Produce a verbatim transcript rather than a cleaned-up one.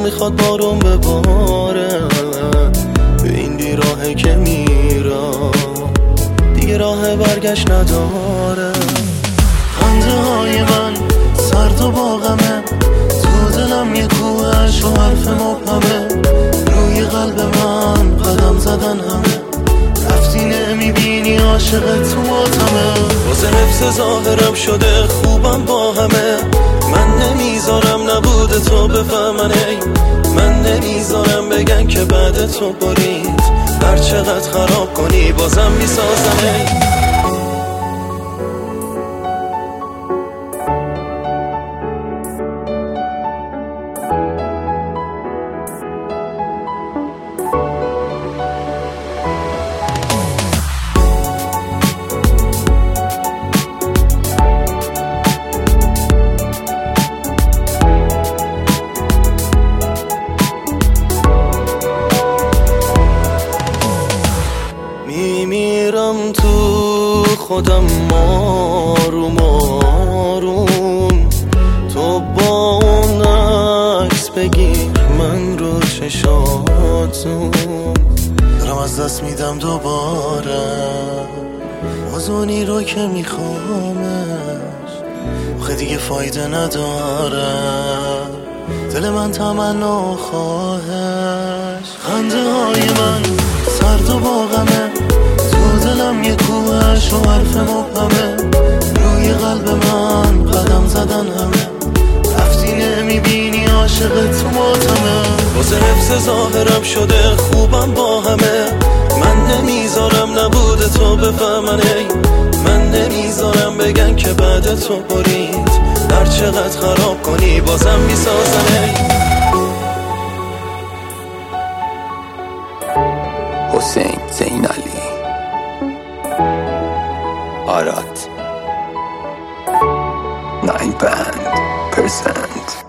میخواد بارون بباره، به این بیراهه که میرم دیگه راه برگشت نداره. خنده های من سرد و باغمه، تو دلم یه کوهش و حرف مبهمه، روی قلب من قدم زدن همه، رفتی نمیبینی عاشق تو ماتمه. واسه حفظ ظاهرم شده خوبم با همه، من نمیذارم نبود تو بفهمن، ای من نمیذارم بگن که بعد تو برید، هر چقدر خراب کنی بازم میسازم. ای میمیرم تو خودم آروم آروم، تو با اون عکس بگیر من رو چشاتون، دارم از دست میدم دوباره آزونی رو که میخوامش، آخه دیگه فایده نداره دل من تمنا خواهش. خنده های من سرد و باغمه، تو دلم یه کوهش و حرف مبهمه، روی قلب من قدم زدن همه، رفتی نمیبینی عاشق تو ماتمه. واسه حفظ ظاهرم شده خوبم با همه، من نمیذارم نبود تو بفهمن، ای من نمیذارم بگن که بعد تو برید، هر چقدر خراب کنی بازم میسازن. ای حسین زین علی آرات ناین بند پرسنت